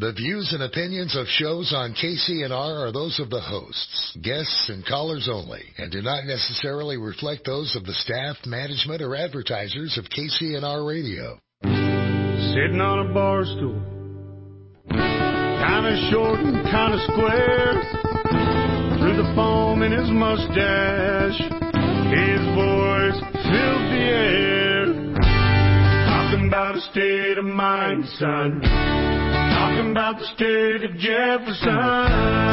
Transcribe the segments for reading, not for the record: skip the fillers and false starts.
The views and opinions of shows on KCNR are those of the hosts, guests, and callers only, and do not necessarily reflect those of the staff, management, or advertisers of KCNR Radio. Sitting on a bar stool, kind of short and kind of square, through the foam in his mustache, his voice filled the air, talking about a state of mind, son. Talking about the state of Jefferson.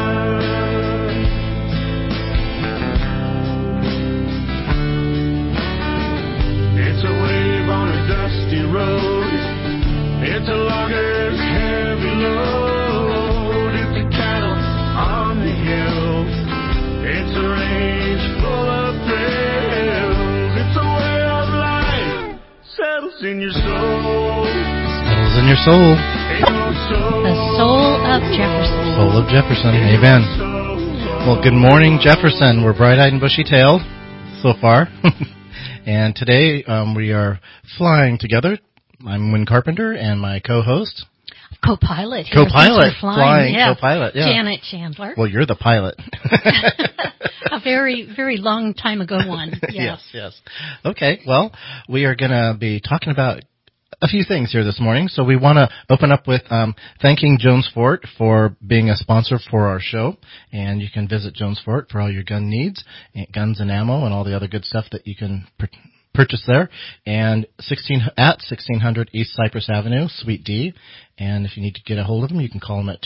It's a wave on a dusty road. It's a logger's heavy load. It's a cattle on the hill. It's a range full of thrills. It's a way of life settles in your soul. Settles in your soul. The soul of Jefferson. Soul of Jefferson. Amen. Well, good morning, Jefferson. We're bright-eyed and bushy-tailed so far. And today we are flying together. I'm Wynn Carpenter and my co-host. Co-pilot. Flying yeah. Co-pilot, yeah. Janet Chandler. Well, you're the pilot. A very, very long time ago one. Yes. Okay, well, we are going to be talking about a few things here this morning. So we want to open up with thanking Jones Fort for being a sponsor for our show. And you can visit Jones Fort for all your gun needs, guns and ammo, and all the other good stuff that you can purchase there. And 1600 East Cypress Avenue, Suite D. And if you need to get a hold of them, you can call them at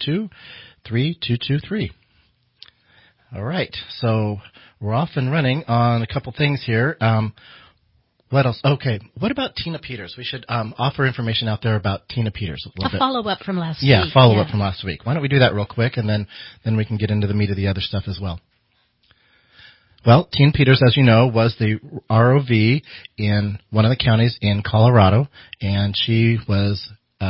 222-3223. All right. So we're off and running on a couple things here. What else? Okay. What about Tina Peters? We should offer information out there about Tina Peters. A follow-up from last week. Yeah, follow-up from last week. Why don't we do that real quick, and then we can get into the meat of the other stuff as well. Well, Tina Peters, as you know, was the ROV in one of the counties in Colorado, and she was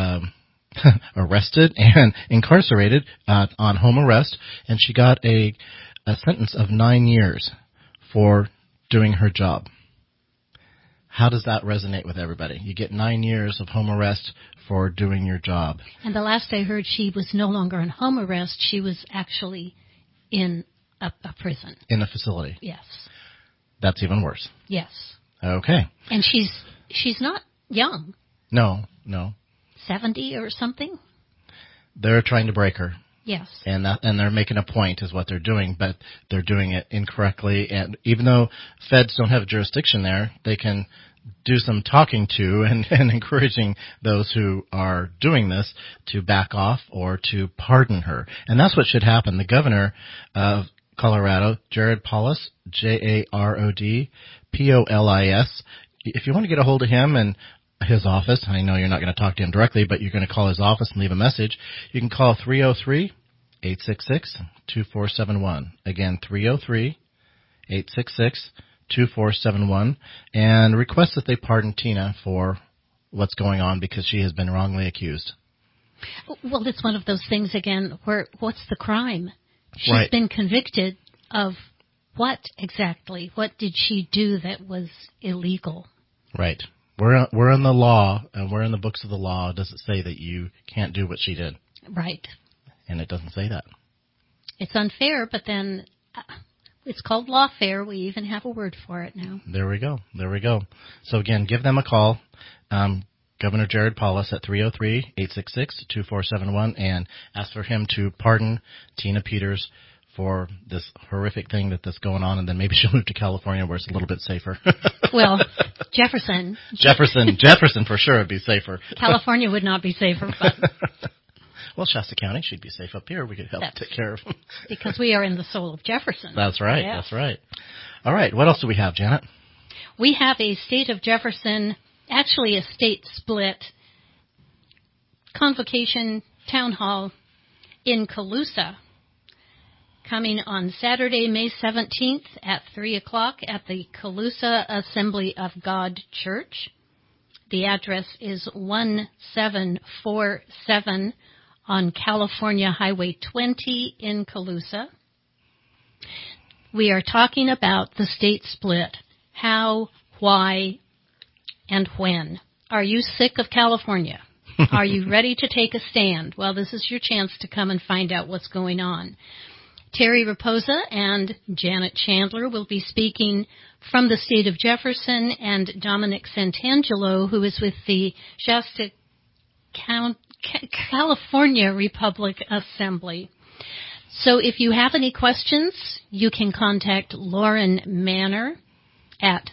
arrested and incarcerated on home arrest, and she got a sentence of 9 years for doing her job. How does that resonate with everybody? You get 9 years of home arrest for doing your job. And the last I heard, she was no longer in home arrest. She was actually in a prison. In a facility. Yes. That's even worse. Yes. Okay. And she's not young. No. 70 or something? They're trying to break her. Yes. And they're making a point is what they're doing, but they're doing it incorrectly. And even though feds don't have jurisdiction there, they can do some talking to and encouraging those who are doing this to back off or to pardon her. And that's what should happen. The governor of Colorado, Jared Polis, Jarodpolis, if you want to get a hold of him and his office, I know you're not going to talk to him directly, but you're going to call his office and leave a message. You can call 303-866-2471. Again, 303-866-2471, and request that they pardon Tina for what's going on because she has been wrongly accused. Well, it's one of those things, again, where what's the crime? She's been convicted of what exactly? What did she do that was illegal? Right. We're in the law, and we're in the books of the law. Does it say that you can't do what she did? Right. And it doesn't say that. It's unfair, but then it's called lawfare. We even have a word for it now. There we go. So, again, give them a call, Governor Jared Polis at 303-866-2471, and ask for him to pardon Tina Peters for this horrific thing that's going on, and then maybe she'll move to California where it's a little bit safer. Well, Jefferson for sure would be safer. California would not be safer, but... Well, Shasta County, she'd be safe up here. We could help take care of them. Because we are in the soul of Jefferson. That's right, That's right. All right, what else do we have, Janet? We have a state of Jefferson, actually a state split, convocation town hall in Colusa, coming on Saturday, May 17th at 3 o'clock at the Colusa Assembly of God Church. The address is 1747 on California Highway 20 in Colusa. We are talking about the state split. How, why, and when. Are you sick of California? Are you ready to take a stand? Well, this is your chance to come and find out what's going on. Terry Raposa and Janet Chandler will be speaking from the state of Jefferson, and Dominic Santangelo, who is with the Shasta California Republic Assembly. So if you have any questions, you can contact Lauren Manner at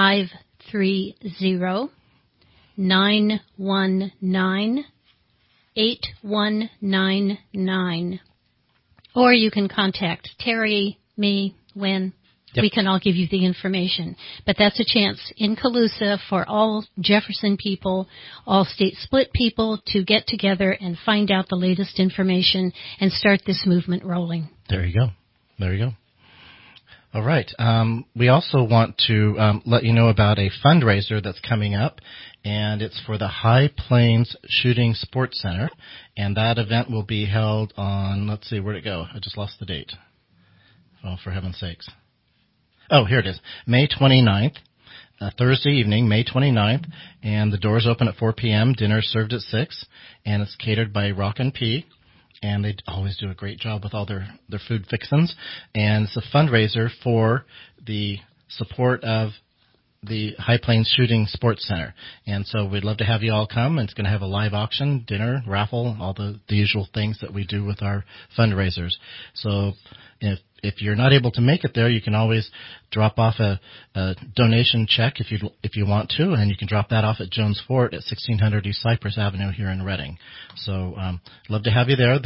530-919-8199. Or you can contact Terry, me, Wynn. Yep. We can all give you the information. But that's a chance in Colusa for all Jefferson people, all state split people to get together and find out the latest information and start this movement rolling. There you go. There you go. All right. We also want to let you know about a fundraiser that's coming up, and it's for the High Plains Shooting Sports Center, and that event will be held on, let's see, where'd it go? I just lost the date. Oh, for heaven's sakes. Oh, here it is. May 29th, Thursday evening, May 29th, and the doors open at 4 p.m., dinner served at 6, and it's catered by Rockin' P, and they always do a great job with all their food fixins, and it's a fundraiser for the support of the High Plains Shooting Sports Center. And so we'd love to have you all come. It's going to have a live auction, dinner, raffle, all the usual things that we do with our fundraisers. So if you're not able to make it there, you can always drop off a donation check if you want to, and you can drop that off at Jones Fort at 1600 East Cypress Avenue here in Reading. So love to have you there.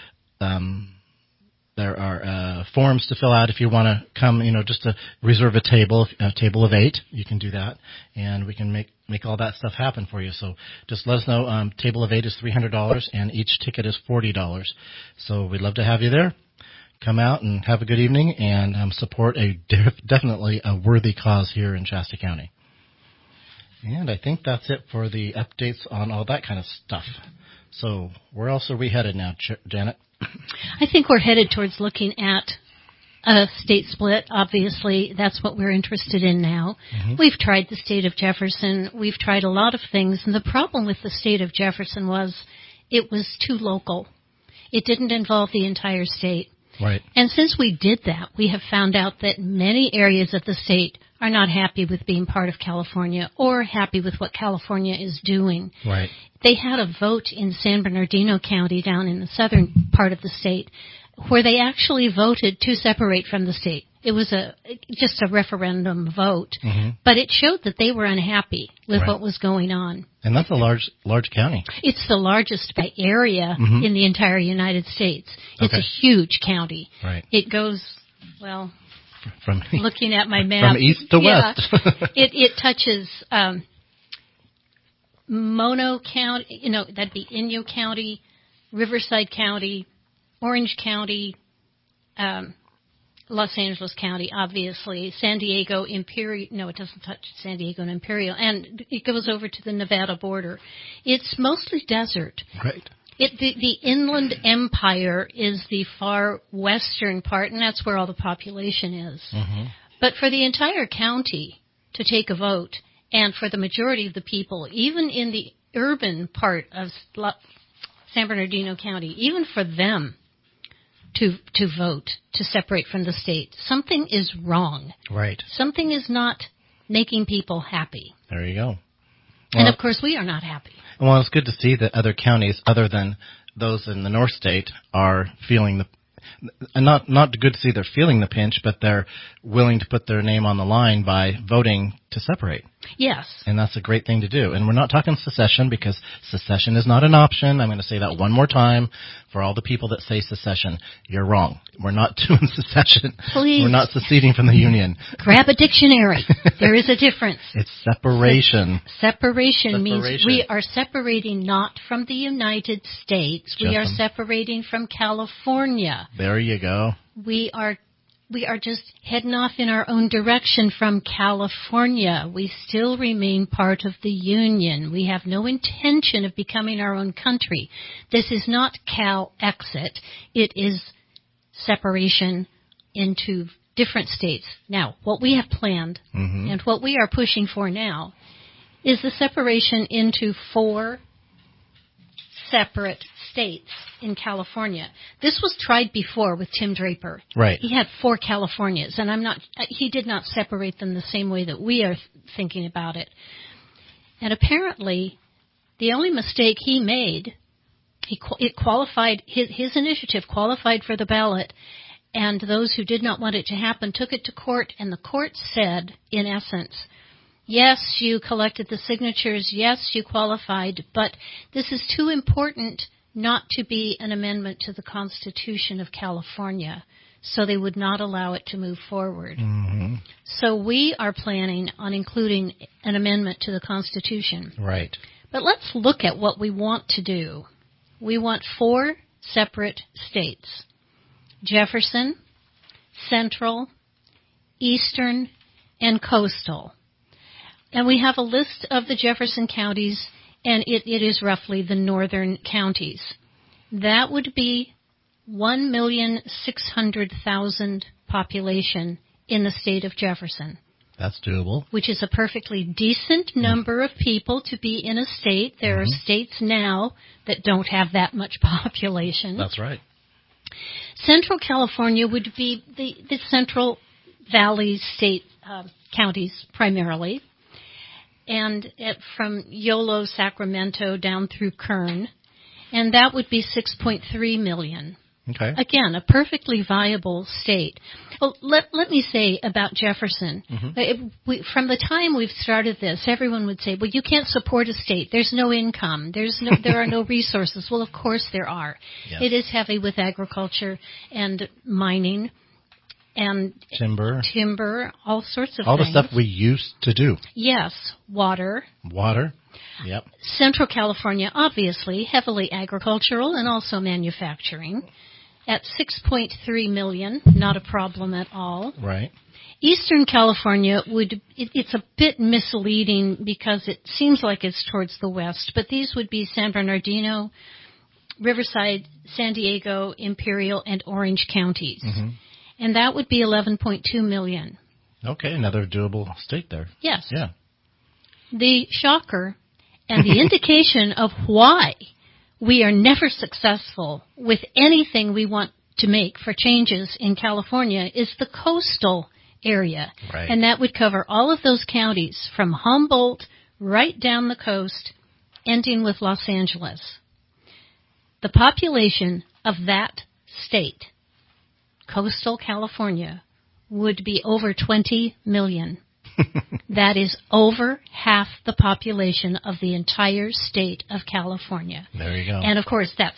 There are forms to fill out if you want to come, just to reserve a table of 8. You can do that, and we can make all that stuff happen for you. So just let us know. Table of 8 is $300, and each ticket is $40. So we'd love to have you there. Come out and have a good evening and support definitely a worthy cause here in Shasta County. And I think that's it for the updates on all that kind of stuff. So where else are we headed now, Janet? I think we're headed towards looking at a state split. Obviously, that's what we're interested in now. Mm-hmm. We've tried the state of Jefferson. We've tried a lot of things. And the problem with the state of Jefferson was it was too local. It didn't involve the entire state. Right. And since we did that, we have found out that many areas of the state are not happy with being part of California or happy with what California is doing. Right. They had a vote in San Bernardino County down in the southern part of the state where they actually voted to separate from the state. It was just a referendum vote, mm-hmm. but it showed that they were unhappy with what was going on. And that's a large county. It's the largest by area mm-hmm. in the entire United States. It's a huge county. Right. It goes, well, from looking at my map, from east to west. It touches Mono County, that'd be Inyo County, Riverside County, Orange County, Los Angeles County, obviously, San Diego, Imperial. No, it doesn't touch San Diego and Imperial. And it goes over to the Nevada border. It's mostly desert. Right. The Inland Empire is the far western part, and that's where all the population is. Mm-hmm. But for the entire county to take a vote, and for the majority of the people, even in the urban part of San Bernardino County, even for them to vote, to separate from the state, something is wrong. Right. Something is not making people happy. There you go. Well, and, of course, we are not happy. Well, it's good to see that other counties, other than those in the North State, are feeling the not good to see they're feeling the pinch, but they're willing to put their name on the line by voting to separate. Yes. And that's a great thing to do. And we're not talking secession because secession is not an option. I'm going to say that one more time for all the people that say secession. You're wrong. We're not doing secession. Please. We're not seceding from the Union. Grab a dictionary. There is a difference. It's separation. Separation means we are separating not from the United States. We are separating from California. There you go. We are just heading off in our own direction from California. We still remain part of the Union. We have no intention of becoming our own country. This is not Cal-exit. It is separation into different states. Now, what we have planned mm-hmm. and what we are pushing for now is the separation into 4 separate states in California. This was tried before with Tim Draper. Right. He had 4 Californias, and he did not separate them the same way that we are thinking about it. And apparently, the only mistake he made, it qualified, his initiative qualified for the ballot, and those who did not want it to happen took it to court, and the court said, in essence, yes, you collected the signatures, yes, you qualified, but this is too important not to be an amendment to the Constitution of California, so they would not allow it to move forward. Mm-hmm. So we are planning on including an amendment to the Constitution. Right. But let's look at what we want to do. We want 4 separate states: Jefferson, Central, Eastern, and Coastal. And we have a list of the Jefferson counties, and it is roughly the northern counties. That would be 1,600,000 population in the state of Jefferson. That's doable. Which is a perfectly decent number of people to be in a state. There are states now that don't have that much population. That's right. Central California would be the Central Valley state counties primarily, and from Yolo, Sacramento, down through Kern, and that would be 6.3 million. Okay. Again, a perfectly viable state. Well, let me say about Jefferson. From the time we've started this, everyone would say, well, you can't support a state. There's no income. There are no resources. Well, of course there are. Yes. It is heavy with agriculture and mining and timber, all sorts of all things. the stuff we used to do. Yes, water. Yep. Central California, obviously, heavily agricultural and also manufacturing. At 6.3 million, not a problem at all. Right. Eastern California it's a bit misleading because it seems like it's towards the west, but these would be San Bernardino, Riverside, San Diego, Imperial, and Orange counties. And that would be 11.2 million. Okay, another doable state there. Yes. Yeah. The shocker and the indication of why we are never successful with anything we want to make for changes in California is the coastal area. Right. And that would cover all of those counties from Humboldt right down the coast, ending with Los Angeles. The population of that state, coastal California, would be over 20 million. That is over half the population of the entire state of California. There you go. And of course, that's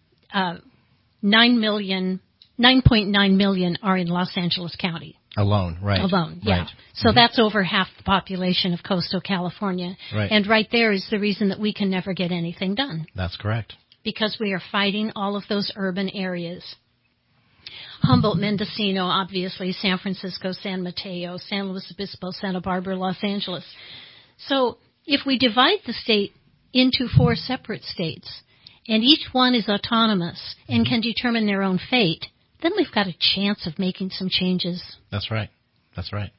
9.9 million are in Los Angeles County. Alone, right. Alone, yeah. Right. So that's over half the population of coastal California. Right. And right there is the reason that we can never get anything done. That's correct. Because we are fighting all of those urban areas. Humboldt, Mendocino, obviously, San Francisco, San Mateo, San Luis Obispo, Santa Barbara, Los Angeles. So if we divide the state into 4 separate states, and each one is autonomous and can determine their own fate, then we've got a chance of making some changes. That's right. That's right.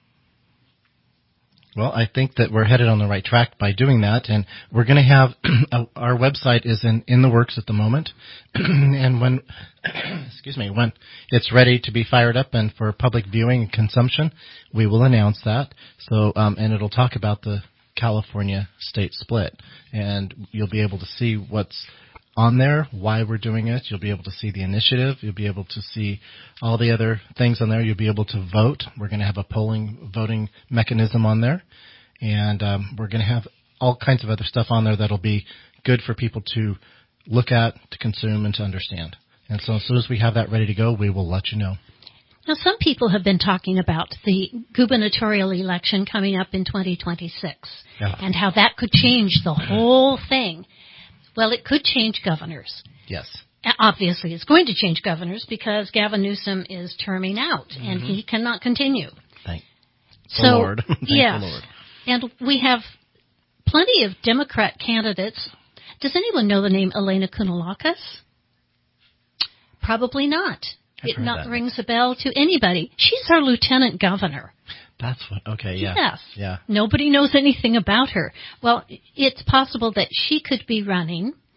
Well, I think that we're headed on the right track by doing that, and we're going to have our website is in the works at the moment, and when when it's ready to be fired up and for public viewing and consumption, we will announce that. So, and it'll talk about the California state split, and you'll be able to see what's on there, why we're doing it. You'll be able to see the initiative. You'll be able to see all the other things on there. You'll be able to vote. We're going to have a voting mechanism on there. And we're going to have all kinds of other stuff on there that'll be good for people to look at, to consume, and to understand. And so as soon as we have that ready to go, we will let you know. Now, some people have been talking about the gubernatorial election coming up in 2026 and how that could change the whole thing. Well, it could change governors. Yes. Obviously, it's going to change governors because Gavin Newsom is terming out, and he cannot continue. Thank the Lord. Thank yes. the Lord. And we have plenty of Democrat candidates. Does anyone know the name Elena Kounalakis? Probably not. It not rings a bell to anybody. She's our lieutenant governor. That's what, okay, yeah. Yes. Yeah. Nobody knows anything about her. Well, it's possible that she could be running.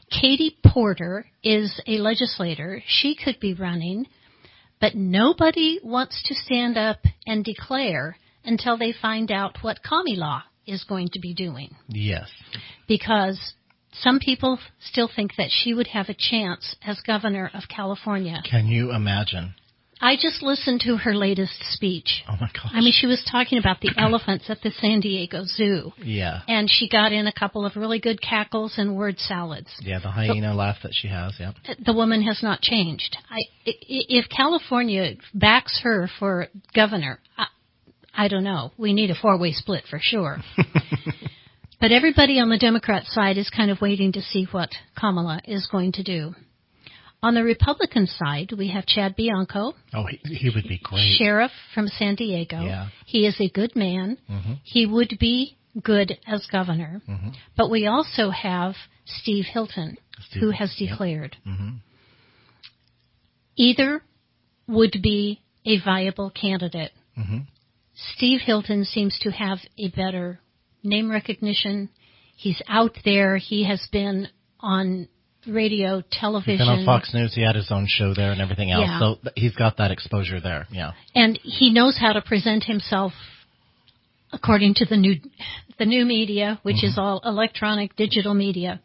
Katie Porter is a legislator. She could be running, but nobody wants to stand up and declare until they find out what Kamala is going to be doing. Yes. Because some people still think that she would have a chance as governor of California. Can you imagine? I just listened to her latest speech. Oh, my gosh. I mean, she was talking about the elephants at the San Diego Zoo. Yeah. And she got in a couple of really good cackles and word salads. Yeah, the hyena laugh that she has, yeah. The woman has not changed. If California backs her for governor, I don't know. We need a four-way split for sure. But everybody on the Democrat side is kind of waiting to see what Kamala is going to do. On the Republican side, we have Chad Bianco. Oh, he would be great. Sheriff from San Diego. Yeah. He is a good man. Mm-hmm. He would be good as governor. Mm-hmm. But we also have Steve Hilton, who has declared. Yep. Mm-hmm. Either would be a viable candidate. Mm-hmm. Steve Hilton seems to have a better name recognition. He's out there. He has been on radio, television. He's been on Fox News. He had his own show there and everything else. Yeah. So he's got that exposure there. Yeah. And he knows how to present himself according to the new media, which is all electronic, digital media.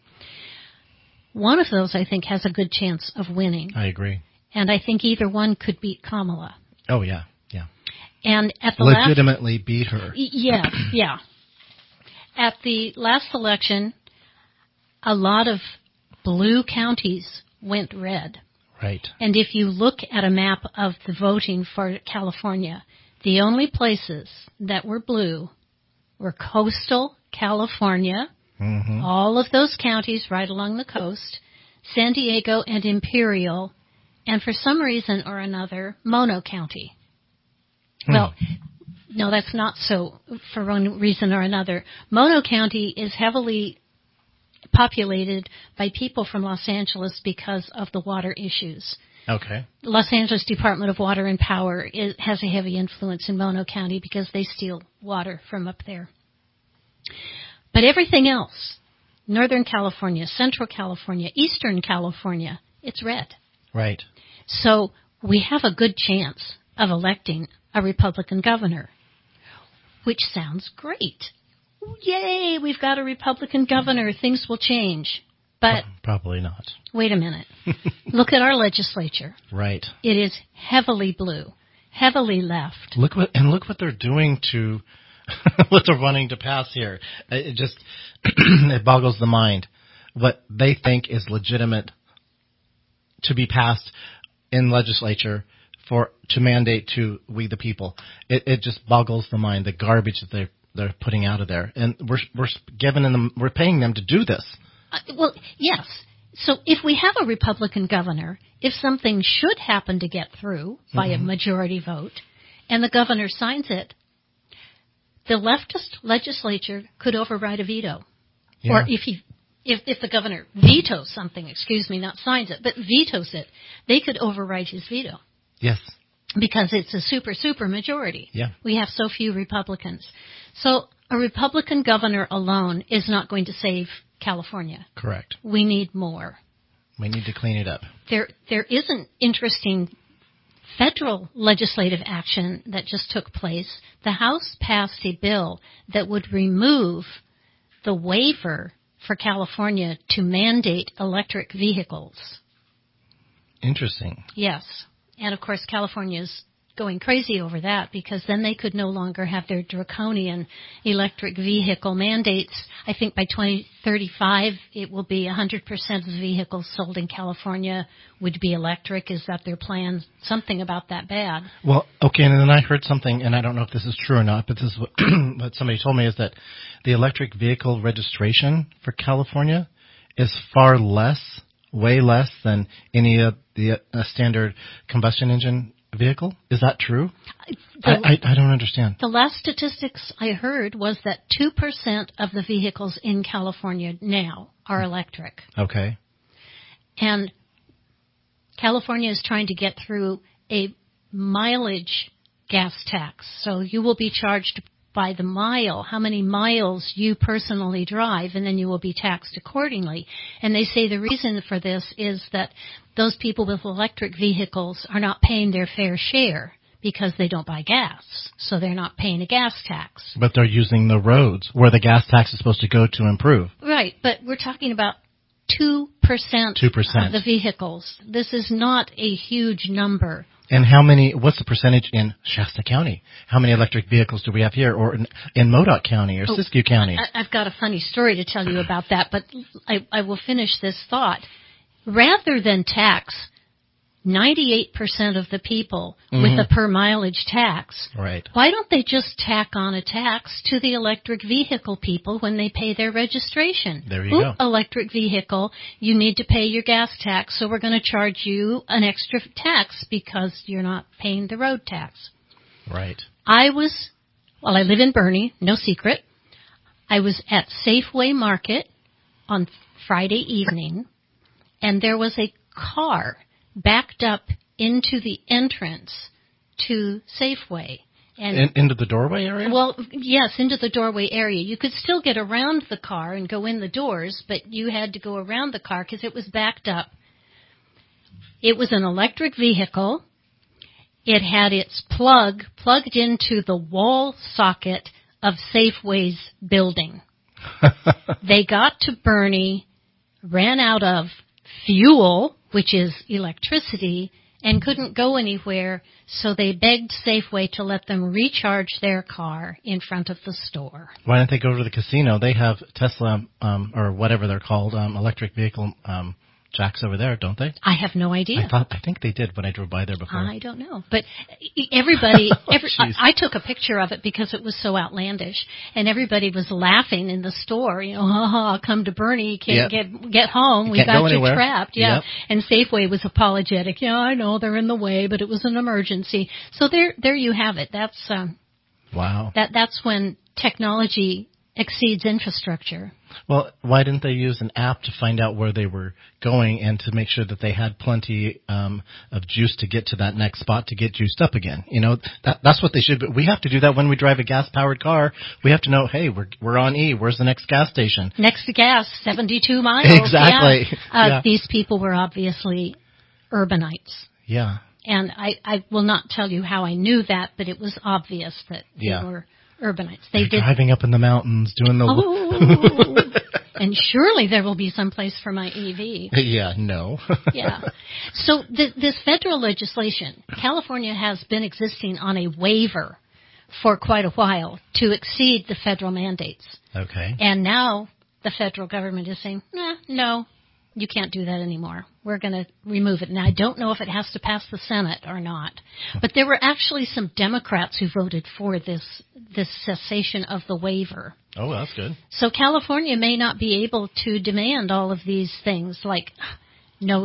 One of those, I think, has a good chance of winning. I agree. And I think either one could beat Kamala. Oh, yeah. Yeah. And at the legitimately beat her. Yeah, yeah. At the last election, a lot of blue counties went red. Right. And if you look at a map of the voting for California, the only places that were blue were coastal California, all of those counties right along the coast, San Diego and Imperial, and for some reason or another, Mono County. Well, no, that's not so for one reason or another. Mono County is heavily populated by people from Los Angeles because of the water issues. Okay. Los Angeles Department of Water and Power has a heavy influence in Mono County because they steal water from up there. But everything else, Northern California, Central California, Eastern California, it's red. Right. So we have a good chance of electing a Republican governor, which sounds great. Yay, we've got a Republican governor. Things will change. But probably not. Wait a minute. Look at our legislature. Right. It is heavily blue, heavily left. Look what they're doing to what they're wanting to pass here. It just it boggles the mind. What they think is legitimate to be passed in legislature to mandate to we the people. It just boggles the mind, the garbage that they're putting out of there. And we're paying them to do this. Well, yes. So if we have a Republican governor, if something should happen to get through by a majority vote, and the governor signs it, the leftist legislature could override a veto. Yeah. Or if the governor vetoes something, not signs it, but vetoes it, they could override his veto. Yes. Because it's a super majority. Yeah. We have so few Republicans. So a Republican governor alone is not going to save California. Correct. We need more. We need to clean it up. There is an interesting federal legislative action that just took place. The House passed a bill that would remove the waiver for California to mandate electric vehicles. Interesting. Yes. And, of course, California's going crazy over that because then they could no longer have their draconian electric vehicle mandates. I think by 2035 it will be 100% of the vehicles sold in California would be electric. Is that their plan? Something about that bad. Well, okay, and then I heard something, and I don't know if this is true or not, but this is what somebody told me, is that the electric vehicle registration for California is far less, way less than any of the standard combustion engine vehicle. Is that true? I don't understand. The last statistics I heard was that 2% of the vehicles in California now are electric. Okay. And California is trying to get through a mileage gas tax. So you will be charged by the mile, how many miles you personally drive, and then you will be taxed accordingly. And they say the reason for this is that those people with electric vehicles are not paying their fair share because they don't buy gas, so they're not paying a gas tax. But they're using the roads where the gas tax is supposed to go to improve. Right, but we're talking about 2% 2%. of the vehicles. This is not a huge number. And what's the percentage in Shasta County? How many electric vehicles do we have here, or in Modoc County or Siskiyou County? I've got a funny story to tell you about that, but I will finish this thought. Rather than tax 98% of the people with a per mileage tax, right, why don't they just tack on a tax to the electric vehicle people when they pay their registration? There you go. Electric vehicle, you need to pay your gas tax, so we're going to charge you an extra tax because you're not paying the road tax. Right. I live in Boerne, no secret. I was at Safeway Market on Friday evening, and there was a car backed up into the entrance to Safeway. And into the doorway area? Well, yes, into the doorway area. You could still get around the car and go in the doors, but you had to go around the car because it was backed up. It was an electric vehicle. It had its plug plugged into the wall socket of Safeway's building. They got to Boerne, ran out of fuel, which is electricity, and couldn't go anywhere, so they begged Safeway to let them recharge their car in front of the store. Why don't they go to the casino? They have Tesla, or whatever they're called, electric vehicle jacks over there, don't they? I have no idea. I think they did when I drove by there before. I don't know. But everybody, Jeez. I took a picture of it because it was so outlandish, and everybody was laughing in the store. You know, I'll come to Boerne, you can't get home. We got you trapped. Yeah. Yep. And Safeway was apologetic. Yeah, I know they're in the way, but it was an emergency. So there you have it. That's wow. That's when technology exceeds infrastructure. Well, why didn't they use an app to find out where they were going and to make sure that they had plenty of juice to get to that next spot to get juiced up again? You know, that's what they should. But we have to do that when we drive a gas-powered car. We have to know, hey, we're on E. Where's the next gas station? Next to gas, 72 miles. Exactly. Yeah. Yeah. These people were obviously urbanites. Yeah. And I will not tell you how I knew that, but it was obvious that they were urbanites. They're driving up in the mountains, doing the... And surely there will be some place for my EV. Yeah, no. Yeah. So this federal legislation, California has been existing on a waiver for quite a while to exceed the federal mandates. Okay. And now the federal government is saying, no, you can't do that anymore. We're going to remove it. Now, I don't know if it has to pass the Senate or not. But there were actually some Democrats who voted for this cessation of the waiver. Oh, that's good. So California may not be able to demand all of these things like no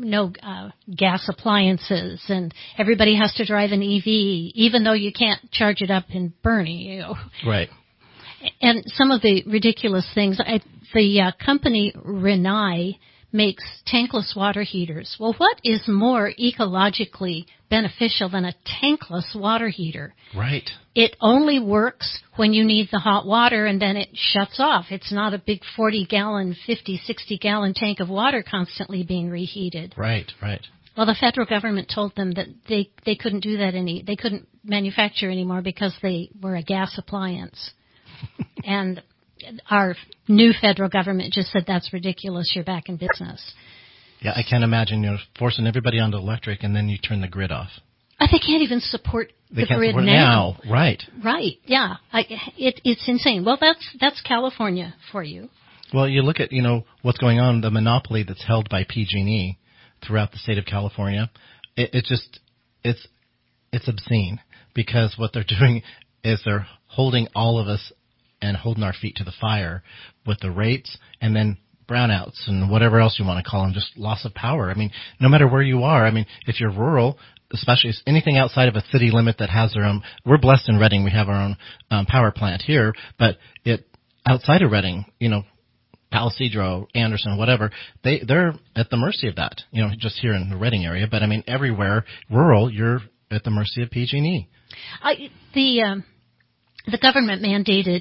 gas appliances, and everybody has to drive an EV, even though you can't charge it up in Boerne. You know. Right. And some of the ridiculous things. The company Rinnai makes tankless water heaters. Well, what is more ecologically beneficial than a tankless water heater? Right. It only works when you need the hot water, and then it shuts off. It's not a big 40-gallon, 50, 60-gallon tank of water constantly being reheated. Right, right. Well, the federal government told them that they couldn't do that they couldn't manufacture anymore because they were a gas appliance. And our new federal government just said, that's ridiculous, you're back in business. Yeah, I can't imagine, forcing everybody onto electric and then you turn the grid off. They can't even support the grid now. Right. Right, yeah. It's insane. Well, that's California for you. Well, you look at, what's going on, the monopoly that's held by PG&E throughout the state of California. It's obscene, because what they're doing is they're holding all of us and holding our feet to the fire with the rates, and then brownouts and whatever else you want to call them, just loss of power. I mean, no matter where you are, if you're rural, especially anything outside of a city limit that has their own, we're blessed in Redding, we have our own power plant here, but outside of Redding, Palisadro, Anderson, whatever, they're at the mercy of that, just here in the Redding area, but everywhere rural, you're at the mercy of PG&E. the government mandated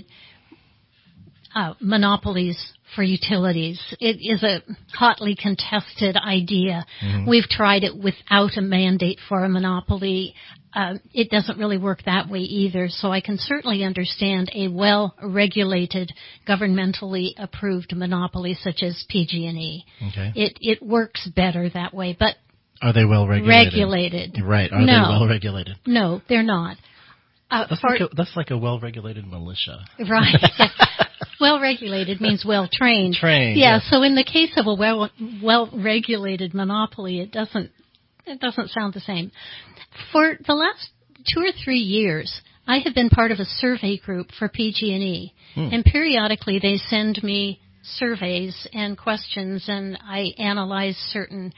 monopolies for utilities. It is a hotly contested idea. Mm-hmm. We've tried it without a mandate for a monopoly. It doesn't really work that way either. So I can certainly understand a well-regulated, governmentally approved monopoly such as PG&E. Okay. It works better that way. But are they well regulated? Regulated. Right. Are they well regulated? No, they're not. That's like a well-regulated militia. Right. Well-regulated means well-trained. Trained. Yeah, so in the case of a well-regulated monopoly, it doesn't sound the same. For the last 2 or 3 years, I have been part of a survey group for PG&E. And periodically they send me surveys and questions, and I analyze certain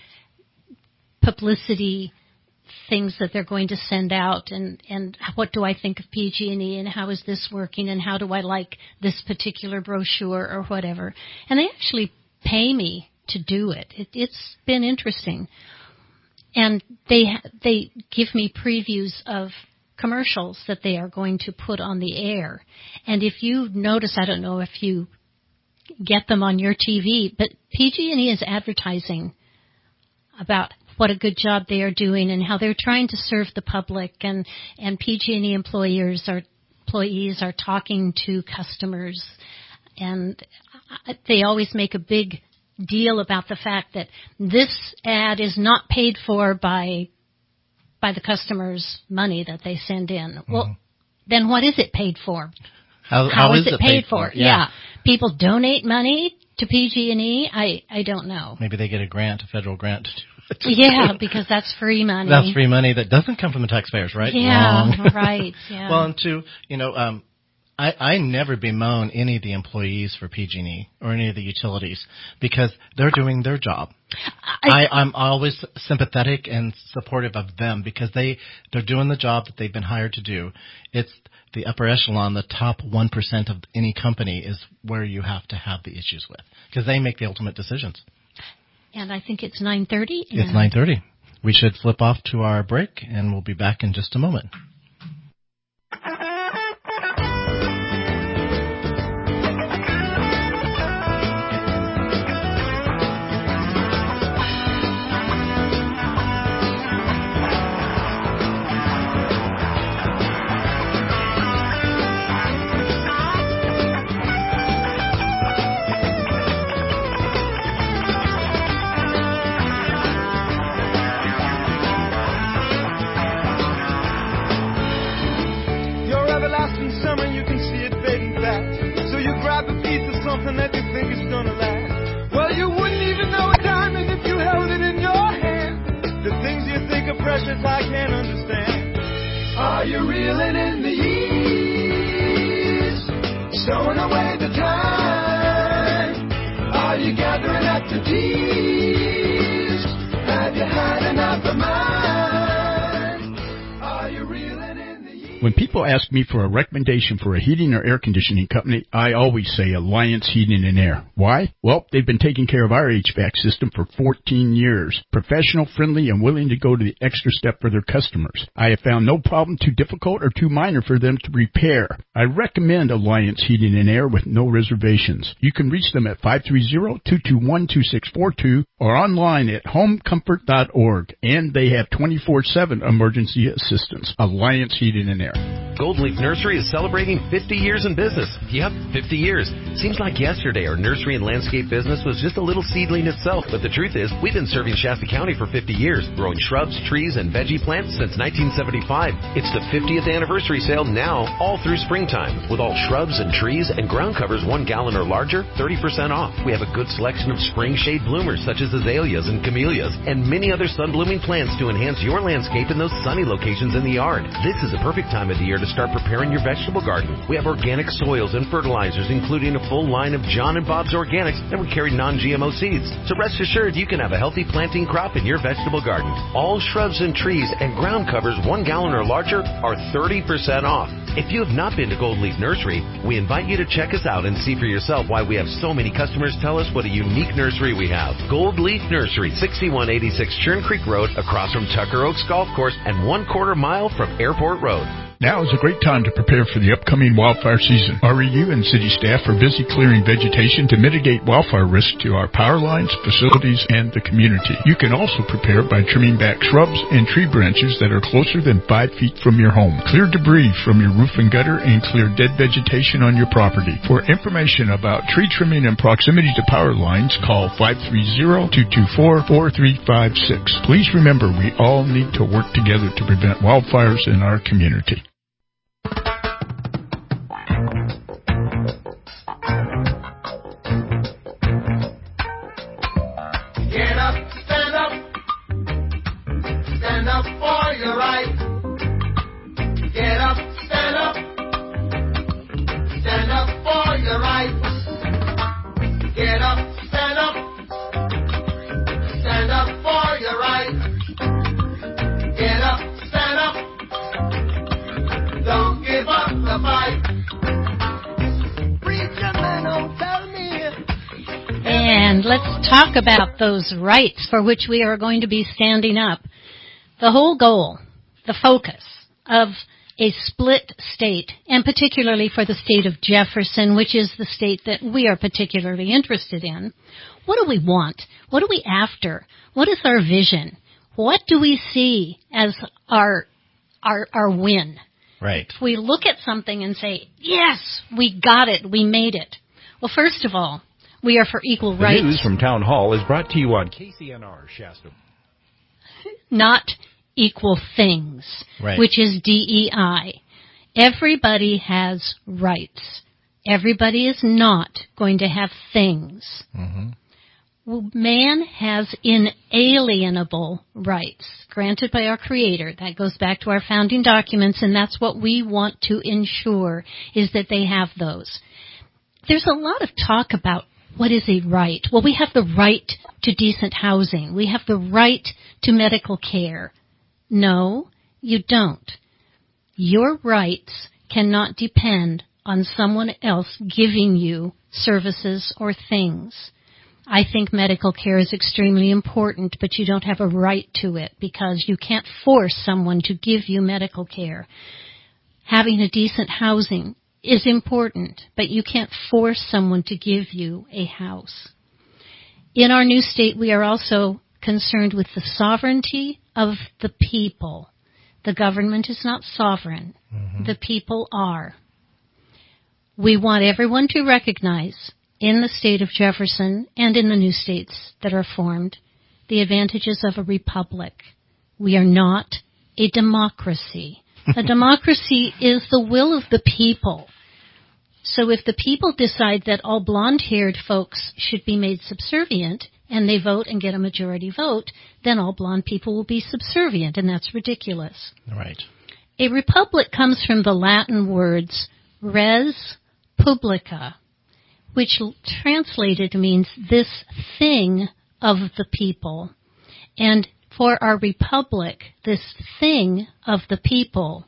publicity things that they're going to send out, and what do I think of PG&E, and how is this working, and how do I like this particular brochure or whatever. And they actually pay me to do it. It's been interesting. And they give me previews of commercials that they are going to put on the air. And if you notice, I don't know if you get them on your TV, but PG&E is advertising about what a good job they are doing and how they're trying to serve the public, and PG&E employees are talking to customers, and they always make a big deal about the fact that this ad is not paid for by the customer's money that they send in. Mm-hmm. Well, then what is it paid for? How is it paid for? Yeah. People donate money to PG&E. I don't know. Maybe they get a federal grant to do it. Yeah, because that's free money. That's free money that doesn't come from the taxpayers, right? Yeah, Wrong. right. Yeah. Well, and two, I never bemoan any of the employees for PG&E or any of the utilities because they're doing their job. I'm always sympathetic and supportive of them because they're doing the job that they've been hired to do. It's the upper echelon, the top 1% of any company is where you have to have the issues with because they make the ultimate decisions. And I think it's 9:30. It's 9:30. We should flip off to our break, and we'll be back in just a moment. That you think is gonna last. Well, you wouldn't even know a diamond if you held it in your hand. The things you think are precious, I can't understand. Are you reeling in the years, stowing away the time? Are you gathering up the deeds? Have you had enough of mine? Are you reeling in the years? When people ask me for a recommendation for a heating or air conditioning company, I always say Alliance Heating and Air. Why? Well, they've been taking care of our HVAC system for 14 years. Professional, friendly, and willing to go to the extra step for their customers. I have found no problem too difficult or too minor for them to repair. I recommend Alliance Heating and Air with no reservations. You can reach them at 530-221-2642 or online at homecomfort.org. And they have 24/7 emergency assistance. Alliance Heating and Air. Gold Leaf Nursery is celebrating 50 years in business. Yep, 50 years. Seems like yesterday our nursery and landscape business was just a little seedling itself, but the truth is we've been serving Shasta County for 50 years, growing shrubs, trees, and veggie plants since 1975. It's the 50th anniversary sale now, all through springtime, with all shrubs and trees and ground covers 1 gallon or larger, 30% off. We have a good selection of spring shade bloomers such as azaleas and camellias, and many other sun-blooming plants to enhance your landscape in those sunny locations in the yard. This is a perfect time of the year to start preparing your vegetable garden. We have organic soils and fertilizers, including a full line of John and Bob's Organics, and we carry non-GMO seeds. So rest assured you can have a healthy planting crop in your vegetable garden. All shrubs and trees and ground covers 1 gallon or larger are 30% off. If you have not been to Gold Leaf Nursery, we invite you to check us out and see for yourself why we have so many customers tell us what a unique nursery we have. Gold Leaf Nursery, 6186 Churn Creek Road, across from Tucker Oaks Golf Course and 1/4 mile from Airport Road. Now is a great time to prepare for the upcoming wildfire season. REU and city staff are busy clearing vegetation to mitigate wildfire risk to our power lines, facilities, and the community. You can also prepare by trimming back shrubs and tree branches that are closer than 5 feet from your home. Clear debris from your roof and gutter and clear dead vegetation on your property. For information about tree trimming and proximity to power lines, call 530-224-4356. Please remember, we all need to work together to prevent wildfires in our community. Get up, stand up. Stand up for your right. Get up, stand up. Stand up for your right. Get up, stand up. Stand up for your right. Get up, stand up. Don't give up the fight. Preacher man, don't tell me. And let's talk about those rights for which we are going to be standing up. The whole goal, the focus of a split state, and particularly for the state of Jefferson, which is the state that we are particularly interested in. What do we want? What are we after? What is our vision? What do we see as our win? Right. If we look at something and say, yes, we got it, we made it. Well, first of all, we are for equal The rights. news from Town Hall is brought to you on KCNR Shasta. Not equal things, Right. which is DEI. Everybody has rights. Everybody is not going to have things. Mm-hmm. Well, man has inalienable rights granted by our Creator. That goes back to our founding documents, and that's what we want to ensure, is that they have those. There's a lot of talk about what is a right. Well, we have the right to decent housing. We have the right to medical care. No, you don't. Your rights cannot depend on someone else giving you services or things. I think medical care is extremely important, but you don't have a right to it because you can't force someone to give you medical care. Having a decent housing is important, but you can't force someone to give you a house. In our new state, we are also concerned with the sovereignty of the people. The government is not sovereign. Mm-hmm. The people are. We want everyone to recognize in the state of Jefferson and in the new states that are formed the advantages of a republic. We are not a democracy. A democracy is the will of the people. So if the people decide that all blonde-haired folks should be made subservient and they vote and get a majority vote, then all blonde people will be subservient, and that's ridiculous. Right. A republic comes from the Latin words res publica, which translated means this thing of the people. And for our republic, this thing of the people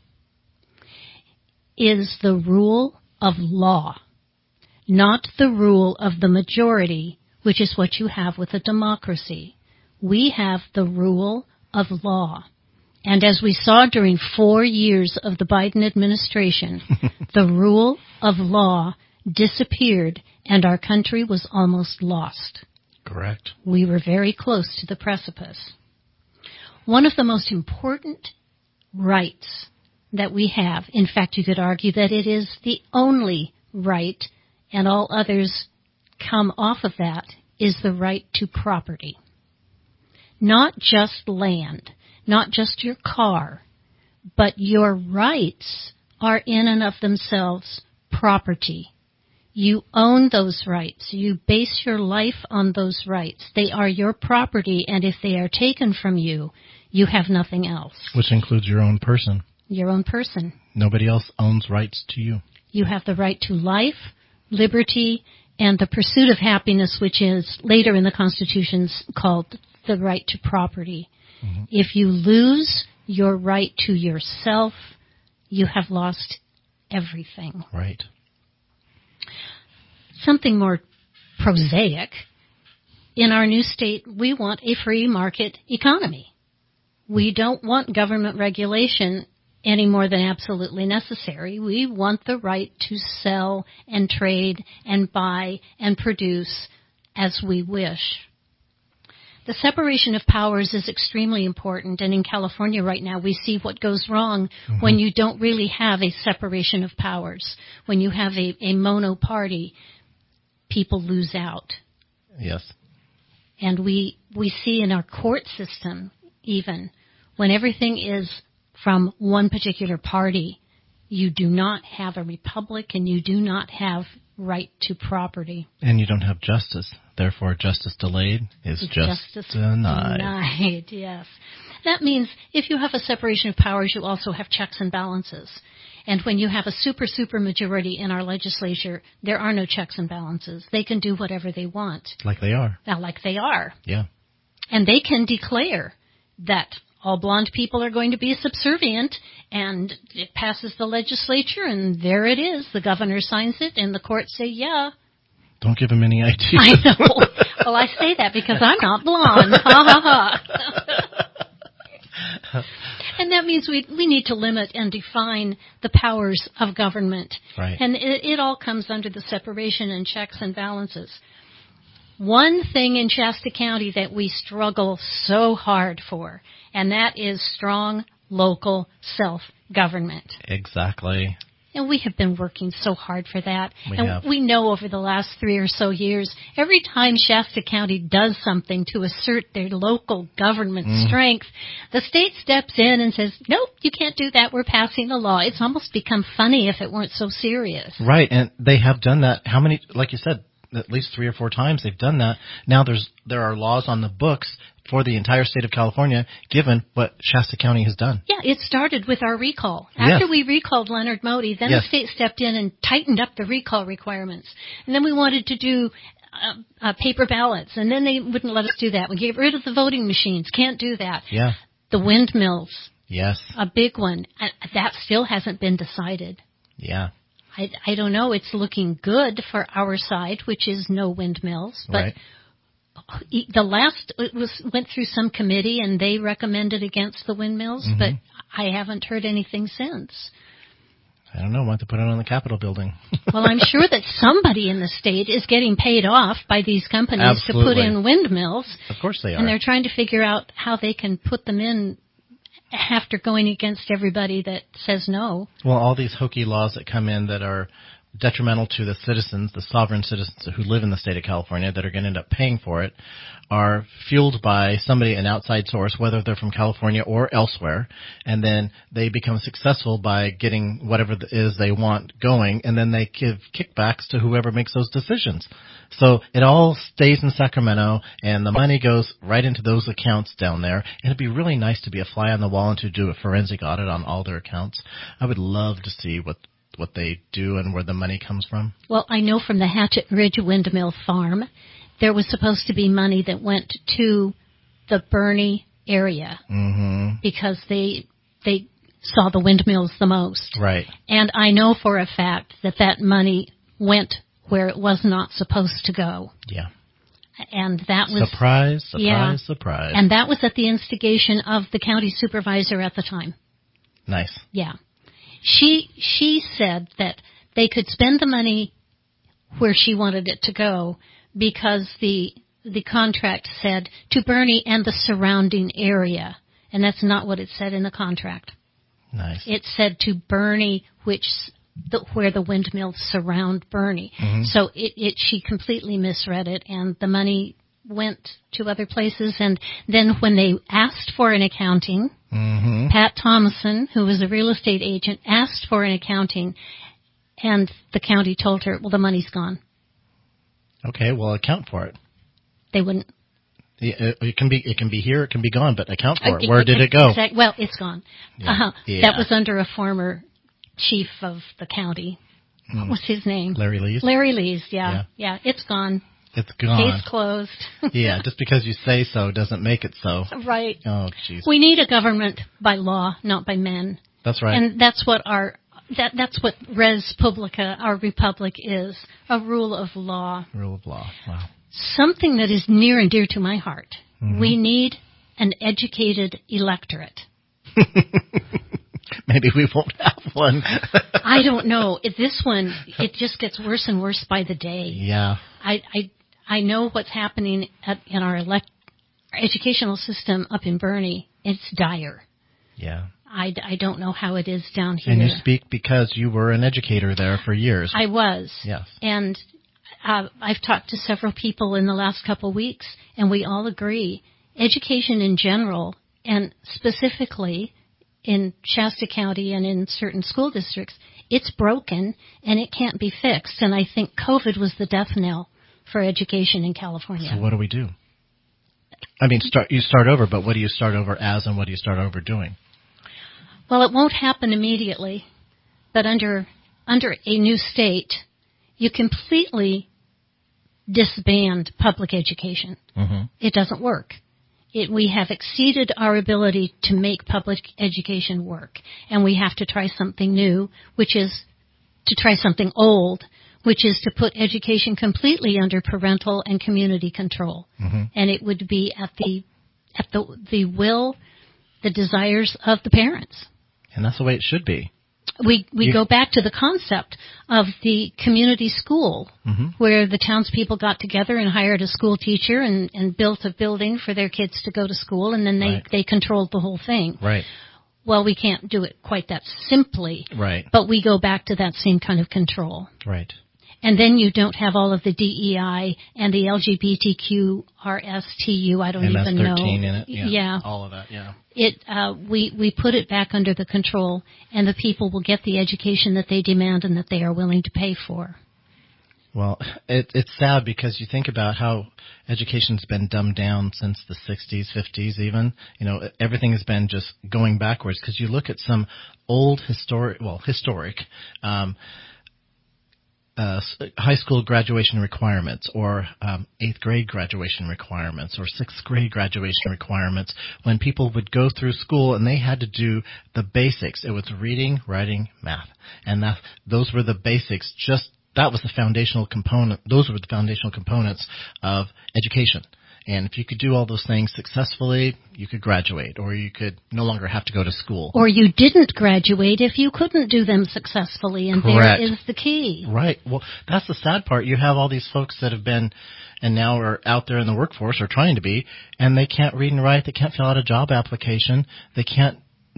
is the rule of law, not the rule of the majority, which is what you have with a democracy. We have the rule of law. And as we saw during 4 years of the Biden administration, the rule of law disappeared and our country was almost lost. Correct. We were very close to the precipice. One of the most important rights that we have, in fact, you could argue that it is the only right, and all others come off of that, is the right to property. Not just land, not just your car, but your rights are in and of themselves property. You own those rights. You base your life on those rights. They are your property, and if they are taken from you, you have nothing else. Which includes your own person. Your own person. Nobody else owns rights to you. You have the right to life, liberty, and the pursuit of happiness, which is later in the Constitution called the right to property. Mm-hmm. If you lose your right to yourself, you have lost everything. Right. Something more prosaic. In our new state, we want a free market economy. We don't want government regulation any more than absolutely necessary. We want the right to sell and trade and buy and produce as we wish. The separation of powers is extremely important, and in California right now we see what goes wrong when you don't really have a separation of powers. When you have a mono-party, people lose out. Yes. And we see in our court system, even, when everything is from one particular party, you do not have a republic and you do not have right to property. And you don't have justice. Therefore, justice delayed is justice denied. Denied, yes. That means if you have a separation of powers, you also have checks and balances. And when you have a super majority in our legislature, there are no checks and balances. They can do whatever they want. Like they are. Like they are. Yeah. And they can declare that all blonde people are going to be subservient, and it passes the legislature, and there it is. The governor signs it, and the courts say, yeah. Don't give him any ideas. I know. Well, I say that because I'm not blonde. Ha, ha, ha. And that means we need to limit and define the powers of government. Right. And it all comes under the separation and checks and balances. One thing in Shasta County that we struggle so hard for, and that is strong local self-government. Exactly. And we have been working so hard for that. We know over the last 3 or so years, every time Shasta County does something to assert their local government strength, the state steps in and says, nope, you can't do that. We're passing a law. It's almost become funny if it weren't so serious. Right, and they have done that. How many, like you said, at least 3 or 4 times they've done that. Now there are laws on the books for the entire state of California, given what Shasta County has done. Yeah, it started with our recall. After we recalled Leonard Modi, then the state stepped in and tightened up the recall requirements. And then we wanted to do paper ballots, and then they wouldn't let us do that. We gave rid of the voting machines. Can't do that. Yeah. The windmills. Yes. A big one. That still hasn't been decided. Yeah. I don't know. It's looking good for our side, which is no windmills. But right. The last went through some committee, and they recommended against the windmills, but I haven't heard anything since. I don't know. Why don't they put it on the Capitol building? Well, I'm sure that somebody in the state is getting paid off by these companies to put in windmills. Of course they are. And they're trying to figure out how they can put them in after going against everybody that says no. Well, all these hokey laws that come in that are detrimental to the citizens, the sovereign citizens who live in the state of California that are going to end up paying for it, are fueled by somebody, an outside source, whether they're from California or elsewhere, and then they become successful by getting whatever it is they want going, and then they give kickbacks to whoever makes those decisions. So it all stays in Sacramento, and the money goes right into those accounts down there, and it'd be really nice to be a fly on the wall and to do a forensic audit on all their accounts. I would love to see what they do and where the money comes from. Well, I know from the Hatchet Ridge Windmill Farm, there was supposed to be money that went to the Bernie area because they saw the windmills the most. Right. And I know for a fact that money went where it was not supposed to go. Yeah. And that was... Surprise. And that was at the instigation of the county supervisor at the time. Nice. Yeah. She said that they could spend the money where she wanted it to go because the contract said to Bernie and the surrounding area. And that's not what it said in the contract. Nice. It said to Bernie, where the windmills surround Bernie. So she completely misread it, and the money went to other places. And then when they asked for an accounting, Pat Thomason, who was a real estate agent, asked for an accounting, and the county told her, well, the money's gone. Okay, well, account for it. They wouldn't. It can be here, it can be gone, but account for it. Where did it go? Well, it's gone. Yeah. That was under a former chief of the county. What was his name? Larry Lees. Larry Lees, yeah. It's gone. It's gone. Case closed. Yeah, just because you say so doesn't make it so. Right. Oh, jeez. We need a government by law, not by men. That's right. And that's what that's what res publica, our republic, is, a rule of law. Rule of law, wow. Something that is near and dear to my heart. We need an educated electorate. maybe we won't have one. I don't know. This one, it just gets worse and worse by the day. Yeah. I know what's happening in our educational system up in Bernie. It's dire. Yeah. I don't know how it is down here. And you speak because you were an educator there for years. I was. Yes. And I've talked to several people in the last couple of weeks, and we all agree education in general, and specifically in Shasta County and in certain school districts, it's broken and it can't be fixed. And I think COVID was the death knell for education in California. So what do we do? I mean, you start over, but what do you start over as and what do you start over doing? Well, it won't happen immediately, but under a new state, you completely disband public education. Mm-hmm. It doesn't work. We have exceeded our ability to make public education work, and we have to try something new, which is to try something old, which is to put education completely under parental and community control. Mm-hmm. And it would be at the will, the desires of the parents. And that's the way it should be. We go back to the concept of the community school, mm-hmm. where the townspeople got together and hired a school teacher and built a building for their kids to go to school, and then they controlled the whole thing. Right. Well, we can't do it quite that simply. Right. But we go back to that same kind of control. Right. And then you don't have all of the DEI and the LGBTQRSTU, I don't even know. MS-13 in it. Yeah. All of that, yeah. We put it back under the control, and the people will get the education that they demand and that they are willing to pay for. Well, it's sad because you think about how education's been dumbed down since the 60s, 50s even. You know, everything has been just going backwards because you look at some old historic high school graduation requirements or 8th grade graduation requirements or 6th grade graduation requirements when people would go through school and they had to do the basics. It was reading, writing, math. And those were the basics. That was the foundational component. Those were the foundational components of education. And if you could do all those things successfully, you could graduate, or you could no longer have to go to school. Or you didn't graduate if you couldn't do them successfully, and Correct. There is the key. Right. Well, that's the sad part. You have all these folks that have been and now are out there in the workforce, or trying to be, and they can't read and write. They can't fill out a job application. They can't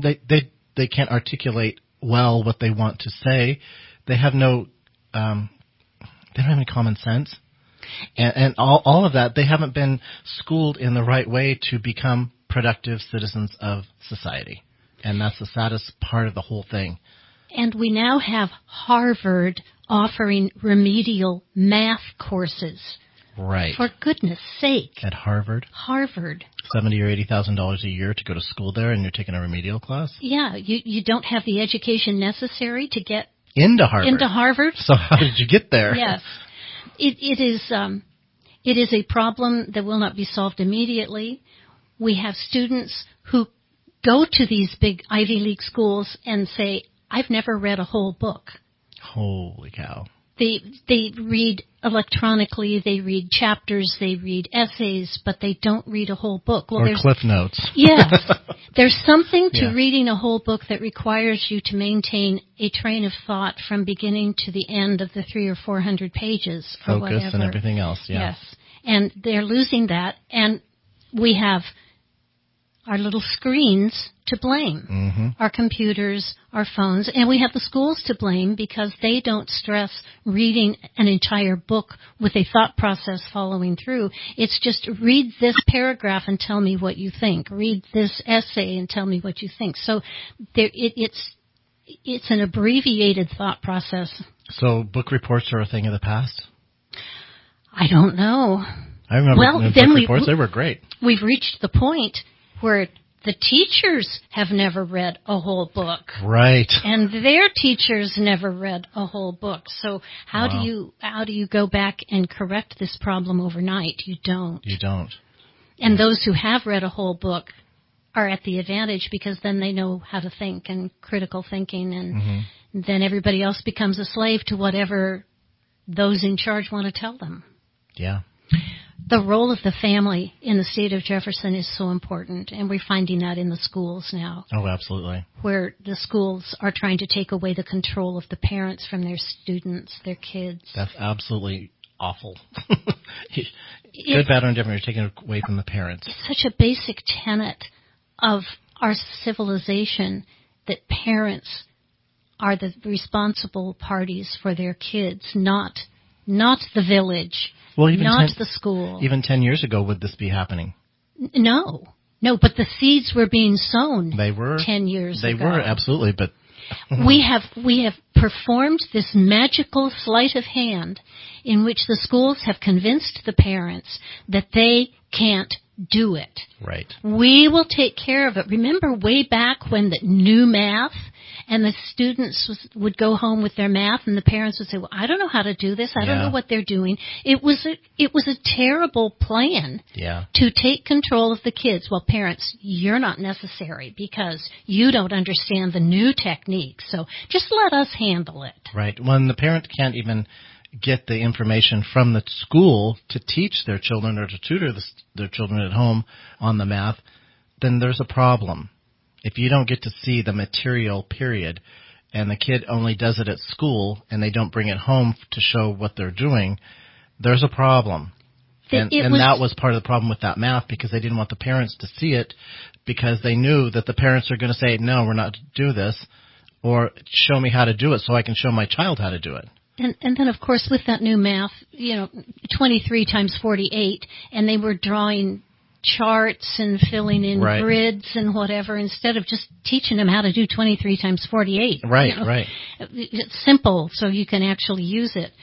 articulate well what they want to say. They have no they don't have any common sense. And all of that, they haven't been schooled in the right way to become productive citizens of society. And that's the saddest part of the whole thing. And we now have Harvard offering remedial math courses. Right. For goodness sake. At Harvard? Harvard. $70,000 or $80,000 a year to go to school there, and you're taking a remedial class? Yeah, you don't have the education necessary to get into Harvard. So how did you get there? Yes. It is a problem that will not be solved immediately. We have students who go to these big Ivy League schools and say, I've never read a whole book. Holy cow. They read electronically, they read chapters, they read essays, but they don't read a whole book. Well, or Cliff Notes. Yes. There's something to reading a whole book that requires you to maintain a train of thought from beginning to the end of the 300 or 400 pages. Or Focus whatever. And everything else, yeah. Yes. And they're losing that, and we have our little screens to blame, mm-hmm. our computers, our phones, and we have the schools to blame because they don't stress reading an entire book with a thought process following through. It's just read this paragraph and tell me what you think. Read this essay and tell me what you think. So it's an abbreviated thought process. So book reports are a thing of the past? I don't know. I remember book reports. They were great. We've reached the point where the teachers have never read a whole book. Right. And their teachers never read a whole book. So how do you go back and correct this problem overnight? You don't. You don't. And those who have read a whole book are at the advantage because then they know how to think and critical thinking, and mm-hmm. then everybody else becomes a slave to whatever those in charge want to tell them. Yeah. The role of the family in the state of Jefferson is so important, and we're finding that in the schools now, Oh, absolutely. where the schools are trying to take away the control of the parents from their students, their kids. That's absolutely awful. Good, bad, or indifferent. You're taking it away from the parents. It's such a basic tenet of our civilization that parents are the responsible parties for their kids, not the village, Well, even not the school. Even 10 years ago, would this be happening? No, but the seeds were being sown. They were 10 years ago. They were, absolutely, but We have performed this magical sleight of hand in which the schools have convinced the parents that they can't do it. right. We will take care of it. Remember way back when the new math and the students would go home with their math and the parents would say, well, I don't know how to do this. I don't know what they're doing. It was a terrible plan to take control of the kids. Well, parents, you're not necessary because you don't understand the new techniques. So just let us handle it. Right. When the parent can't even get the information from the school to teach their children or to tutor their children at home on the math, then there's a problem. If you don't get to see the material, period, and the kid only does it at school and they don't bring it home to show what they're doing, there's a problem. And that was part of the problem with that math, because they didn't want the parents to see it, because they knew that the parents are going to say, no, we're not to do this, or show me how to do it so I can show my child how to do it. And then, of course, with that new math, 23 times 48, and they were drawing charts and filling in grids and whatever, instead of just teaching them how to do 23 times 48. Right, right. It's simple, so you can actually use it.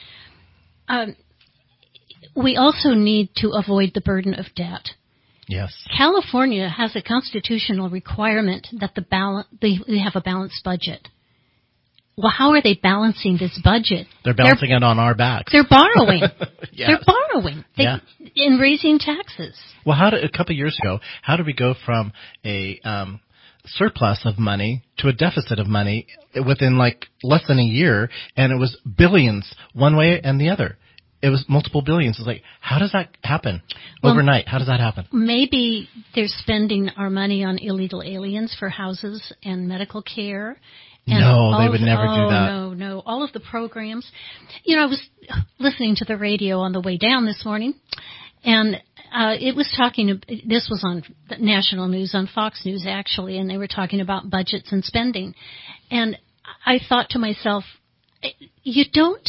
We also need to avoid the burden of debt. Yes. California has a constitutional requirement that they have a balanced budget. Well, how are they balancing this budget? They're balancing it on our backs. They're borrowing. Yes. They're borrowing in raising taxes. Well, a couple of years ago, how did we go from a surplus of money to a deficit of money within less than a year, and it was billions one way and the other? It was multiple billions. It's like, how does that happen overnight? How does that happen? Maybe they're spending our money on illegal aliens for houses and medical care. No, they would never do that. No. All of the programs. I was listening to the radio on the way down this morning, and it was talking, this was on national news, on Fox News actually, and they were talking about budgets and spending. And I thought to myself, you don't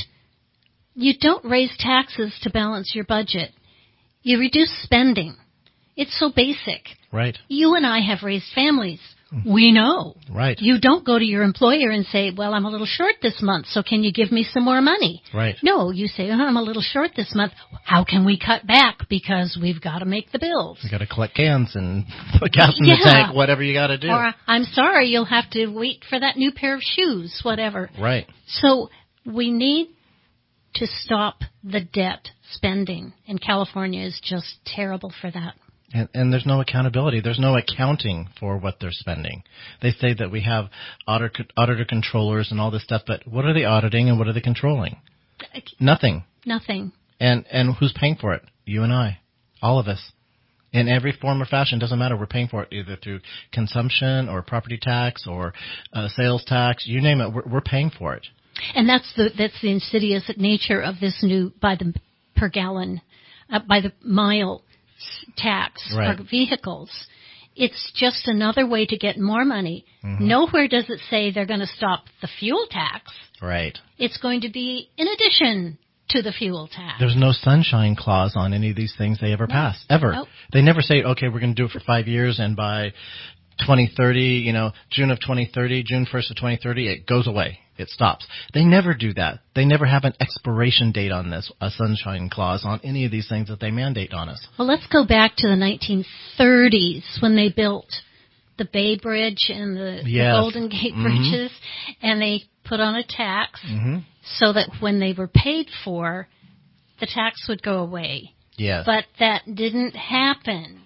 raise taxes to balance your budget. You reduce spending. It's so basic. Right. You and I have raised families. We know. Right. You don't go to your employer and say, well, I'm a little short this month, so can you give me some more money? Right. No, you say, I'm a little short this month. How can we cut back? Because we've got to make the bills. You got to collect cans and put gas in the tank, whatever you got to do. Or, I'm sorry, you'll have to wait for that new pair of shoes, whatever. Right. So we need to stop the debt spending, and California is just terrible for that. And there's no accountability. There's no accounting for what they're spending. They say that we have auditor controllers and all this stuff, but what are they auditing and what are they controlling? Nothing. And who's paying for it? You and I. All of us. In every form or fashion, doesn't matter. We're paying for it either through consumption or property tax or sales tax. You name it, we're paying for it. And that's the insidious nature of this new by the mile tax for vehicles. It's just another way to get more money. Mm-hmm. Nowhere does it say they're going to stop the fuel tax. Right. It's going to be in addition to the fuel tax. There's no sunshine clause on any of these things they ever pass, ever. Nope. They never say, okay, we're going to do it for 5 years, and by 2030, June of 2030, June 1st of 2030, it goes away. It stops. They never do that. They never have an expiration date on this, a sunshine clause on any of these things that they mandate on us. Well, let's go back to the 1930s when they built the Bay Bridge and the Golden Gate Bridges, and they put on a tax so that when they were paid for, the tax would go away. Yes. But that didn't happen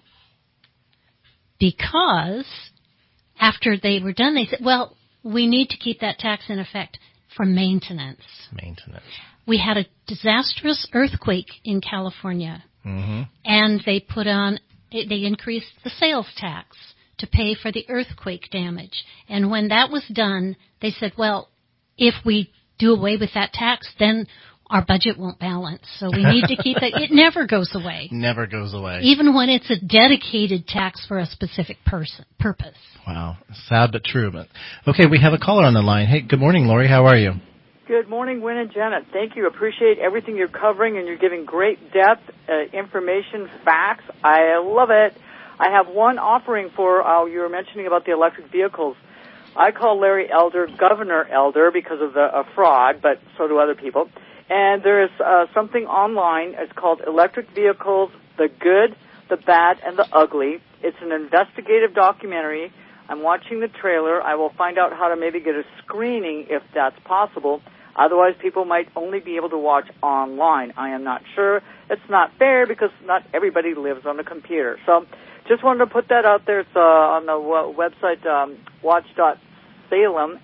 because after they were done, they said, well, we need to keep that tax in effect for maintenance. Maintenance. We had a disastrous earthquake in California and they increased the sales tax to pay for the earthquake damage. And when that was done, they said, well, if we do away with that tax, then our budget won't balance. So we need to keep it. It never goes away. Never goes away. Even when it's a dedicated tax for a specific purpose. Wow. Sad but true. But okay, we have a caller on the line. Hey, good morning, Lori. How are you? Good morning, Wynn and Janet. Thank you. Appreciate everything you're covering, and you're giving great depth, information, facts. I love it. I have one offering for, you were mentioning about the electric vehicles. I call Larry Elder Governor Elder because of the fraud, but so do other people. And there is something online. It's called Electric Vehicles, the Good, the Bad, and the Ugly. It's an investigative documentary. I'm watching the trailer. I will find out how to maybe get a screening if that's possible. Otherwise, people might only be able to watch online. I am not sure. It's not fair because not everybody lives on a computer. So just wanted to put that out there. It's on the website watch.salem,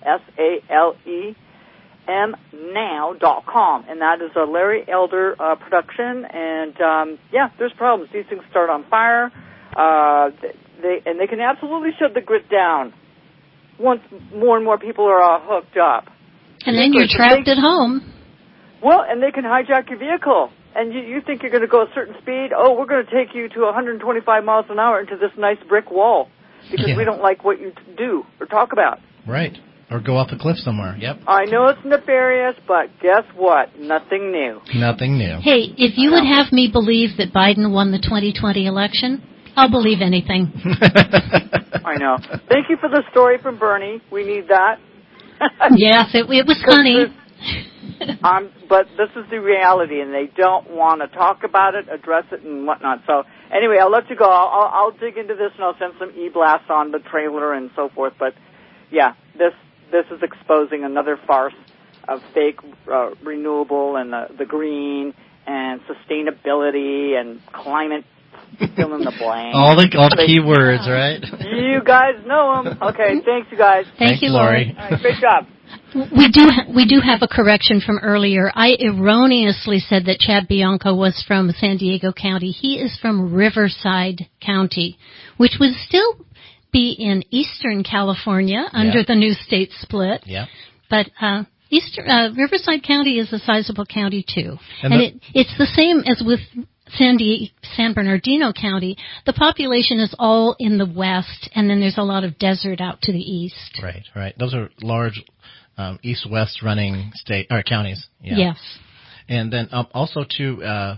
SALEMnow.com. And that is a Larry Elder production. And, there's problems. These things start on fire. They can absolutely shut the grid down once more and more people are hooked up. And then you're trapped at home. Well, and they can hijack your vehicle. And you think you're going to go a certain speed. Oh, we're going to take you to 125 miles an hour into this nice brick wall because we don't like what you do or talk about. Right. Or go off a cliff somewhere. Yep. I know it's nefarious, but guess what? Nothing new. Nothing new. Hey, if you would have me believe that Biden won the 2020 election, I'll believe anything. I know. Thank you for the story from Bernie. We need that. Yes, it was funny. But this is the reality, and they don't want to talk about it, address it, and whatnot. So anyway, I'll let you go. I'll dig into this, and I'll send some e-blasts on the trailer and so forth. But, yeah, this is exposing another farce of fake renewable and the green and sustainability and climate. Fill in the blank. All the keywords, right? You guys know them. Okay, thanks, you guys. Thank you, Lori. All right, great job. We do have a correction from earlier. I erroneously said that Chad Bianco was from San Diego County. He is from Riverside County, which would still be in Eastern California under the new state split. Yeah. But Riverside County is a sizable county too, and it's the same as with San Bernardino County. The population is all in the west, and then there's a lot of desert out to the east. Right. Those are large east-west running counties. Yeah. Yes. And then also too,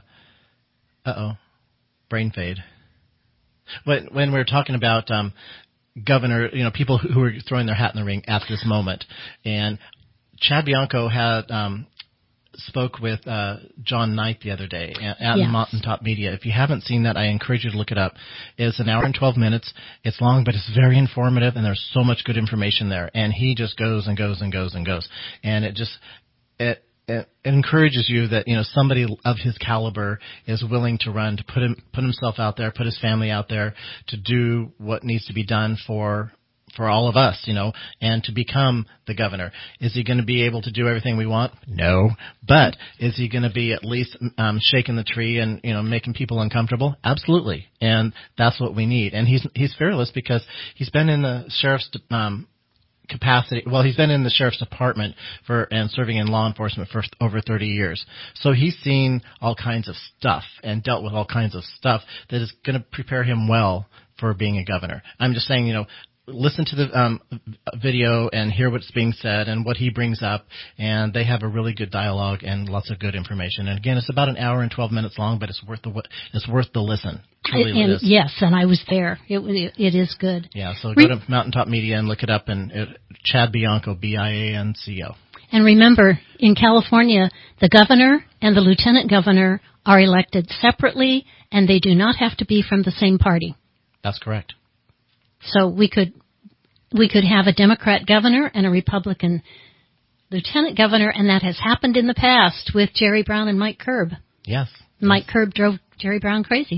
brain fade. When we're talking about governor, people who are throwing their hat in the ring at this moment, and Chad Bianco had spoke with John Knight the other day at Mountaintop Media. If you haven't seen that, I encourage you to look it up. It's an hour and 12 minutes. It's long, but it's very informative, and there's so much good information there. And he just goes and goes and goes and goes. And it encourages you that, somebody of his caliber is willing to run, to put himself out there, put his family out there, to do what needs to be done for all of us, and to become the governor. Is he going to be able to do everything we want? No. But is he going to be at least shaking the tree and, making people uncomfortable? Absolutely. And that's what we need. And he's fearless because he's been in the sheriff's capacity. Well, he's been in the sheriff's department and serving in law enforcement for over 30 years. So he's seen all kinds of stuff and dealt with all kinds of stuff that is going to prepare him well for being a governor. I'm just saying, listen to the video and hear what's being said and what he brings up, and they have a really good dialogue and lots of good information. And again, it's about an hour and 12 minutes long, but it's worth the listen. Truly it is. Yes, and I was there. It is good. Yeah, so go to Mountaintop Media and look it up, and Chad Bianco, Bianco. And remember, in California, the governor and the lieutenant governor are elected separately, and they do not have to be from the same party. That's correct. So we could have a Democrat governor and a Republican lieutenant governor, and that has happened in the past with Jerry Brown and Mike Curb. Yes. Mike Curb drove Jerry Brown crazy.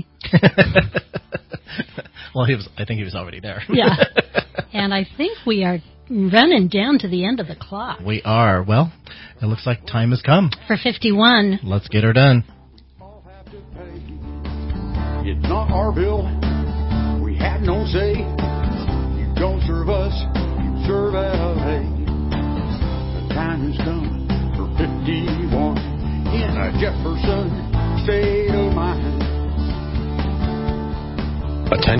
Well, I think he was already there. Yeah. And I think we are running down to the end of the clock. We are. Well, it looks like time has come. For 51. Let's get her done. our bill.